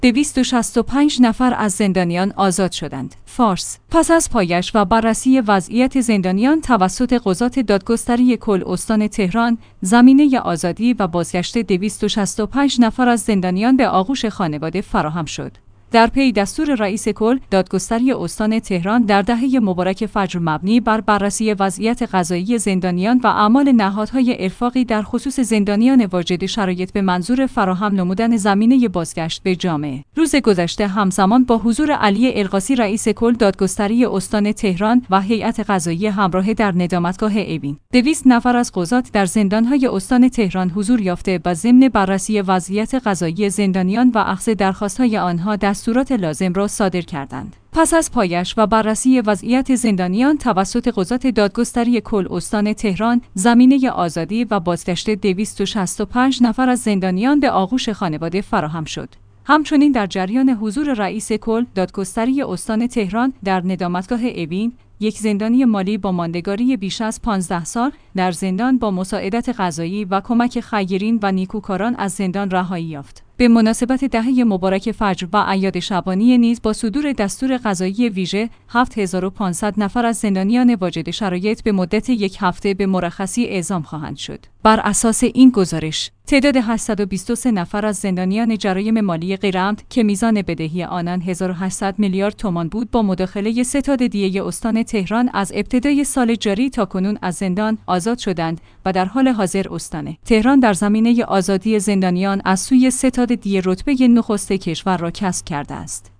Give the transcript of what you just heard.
265 نفر از زندانیان آزاد شدند. فارس: پس از پایش و بررسی وضعیت زندانیان توسط قضات دادگستری کل استان تهران، زمینه آزادی و بازگشت 265 نفر از زندانیان به آغوش خانواده فراهم شد. در پی دستور رئیس کل دادگستری استان تهران در دهه مبارک فجر مبنی بر بررسی وضعیت قضایی زندانیان و اعمال نهادهای ارفاقی در خصوص زندانیان واجد شرایط به منظور فراهم نمودن زمینه بازگشت به جامعه، روز گذشته همزمان با حضور علی القاسی رئیس کل دادگستری استان تهران و هیئت قضایی همراه در ندامتگاه اوین، 200 نفر از قضات در زندانهای استان تهران حضور یافته و ضمن بررسی وضعیت قضایی زندانیان و اخذ درخواست‌های آنها دستورات لازم را صادر کردند. پس از پایش و بررسی وضعیت زندانیان توسط قضات دادگستری کل استان تهران، زمینه آزادی و بازگشت 265 نفر از زندانیان به آغوش خانواده فراهم شد. همچنین در جریان حضور رئیس کل دادگستری استان تهران در ندامتگاه اوین، یک زندانی مالی با ماندگاری بیش از 15 سال در زندان با مساعدت قضایی و کمک خیرین و نیکوکاران از زندان رهایی یافت. به مناسبت دهه مبارک فجر و اعیاد شبانی نیز با صدور دستور قضایی ویژه 7500 نفر از زندانیان واجد شرایط به مدت یک هفته به مرخصی اعزام خواهند شد. بر اساس این گزارش، تعداد 823 نفر از زندانیان جرایم مالی غیرعمد که میزان بدهی آنان 1800 میلیارد تومان بود، با مداخله ستاد دیه استان تهران از ابتدای سال جاری تا کنون از زندان آزاد شدند و در حال حاضر استان تهران در زمینه آزادی زندانیان از سوی ستاد دیه رتبه نخست کشور را کسب کرده است.